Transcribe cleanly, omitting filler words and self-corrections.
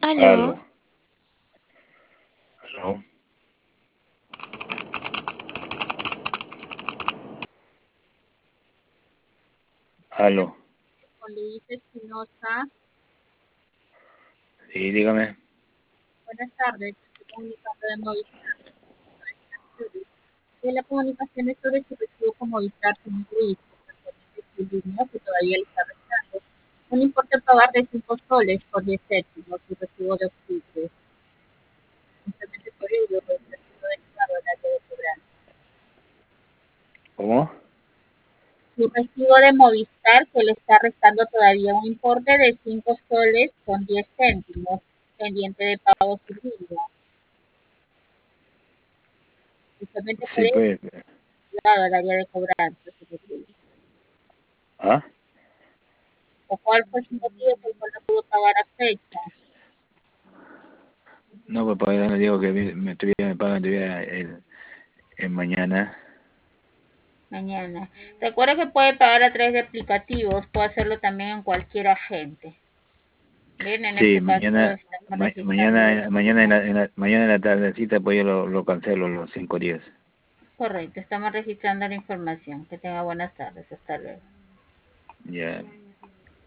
Aló, Aló, aló, aló. Con Luis Espinosa. Sí, dígame. Buenas tardes, estoy comunicando de Movistar. La comunicación es sobre su recibo con Movistar, señor Luis, que actualmente es el línea que todavía le está restando un importe a pagar de 5 soles por 10 céntimos, su recibo de octubre. Simplemente por ello, pues, ha sido declarado el área de cobranza. ¿Cómo? Su recibo de Movistar que le está restando todavía un importe de 5 soles con 10 céntimos, pendiente de pago su línea. Justamente por Sí, ello, pues. llegado al área de cobranza, señor Luis. ¿Ah? ¿O cuál fue su motivo por el cual no pudo pagar a fecha? No, pues para no digo que me pagan todavía el mañana. Mañana. Recuerda que puede pagar a través de aplicativos, puede hacerlo también en cualquier agente. Bien, en Sí, este caso estamos registrando de mañana en la tardecita pues yo lo cancelo los 5 días. correcto, estamos registrando la información. Que tenga buenas tardes, hasta luego. Ya.